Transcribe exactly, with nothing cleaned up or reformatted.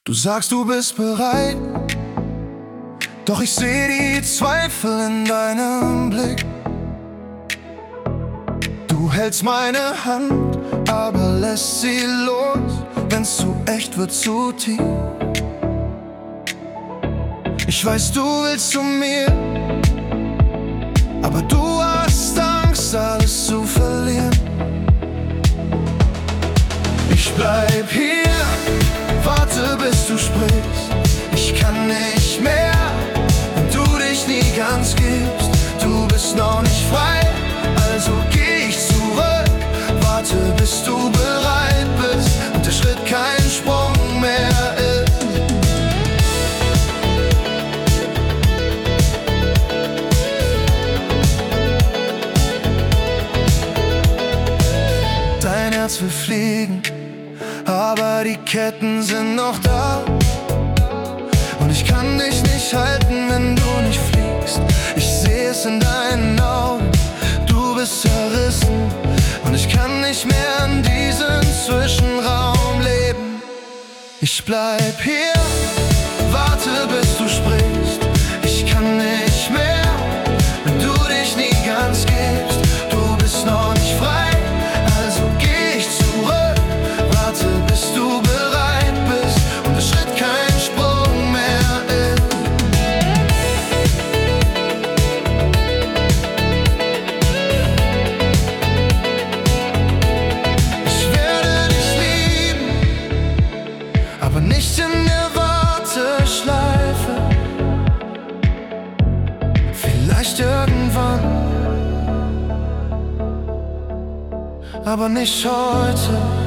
Du sagst, du bist bereit, doch ich seh die Zweifel in deinem Blick. Du hältst meine Hand, aber lässt sie los, wenn's zu echt wird, zu tief. Ich weiß, du willst zu mir, aber du hast Angst, alles zu verlieren. Ich bleib hier, warte bis du sprichst. Ich kann nicht mehr, wenn du dich nie ganz gibst. Du bist noch nicht frei, also geh ich zurück. Warte bis du bereit bist und der Schritt kein Sprung mehr ist. Dein Herz will fliegen, aber die Ketten sind noch da. Und ich kann dich nicht halten, wenn du nicht fliegst. Ich seh es in deinen Augen, du bist zerrissen. Und ich kann nicht mehr in diesem Zwischenraum leben. Ich bleib hier, warte bis du sprichst. Ich kann nicht mehr, wenn du dich nie ganz gibst. Du bist noch nicht frei, also geh ich zurück. Warte bis du bereit bist und der Schritt kein Sprung mehr ist. Ich werde dich lieben, aber nicht in der Warteschleife. Vielleicht irgendwann, aber nicht heute.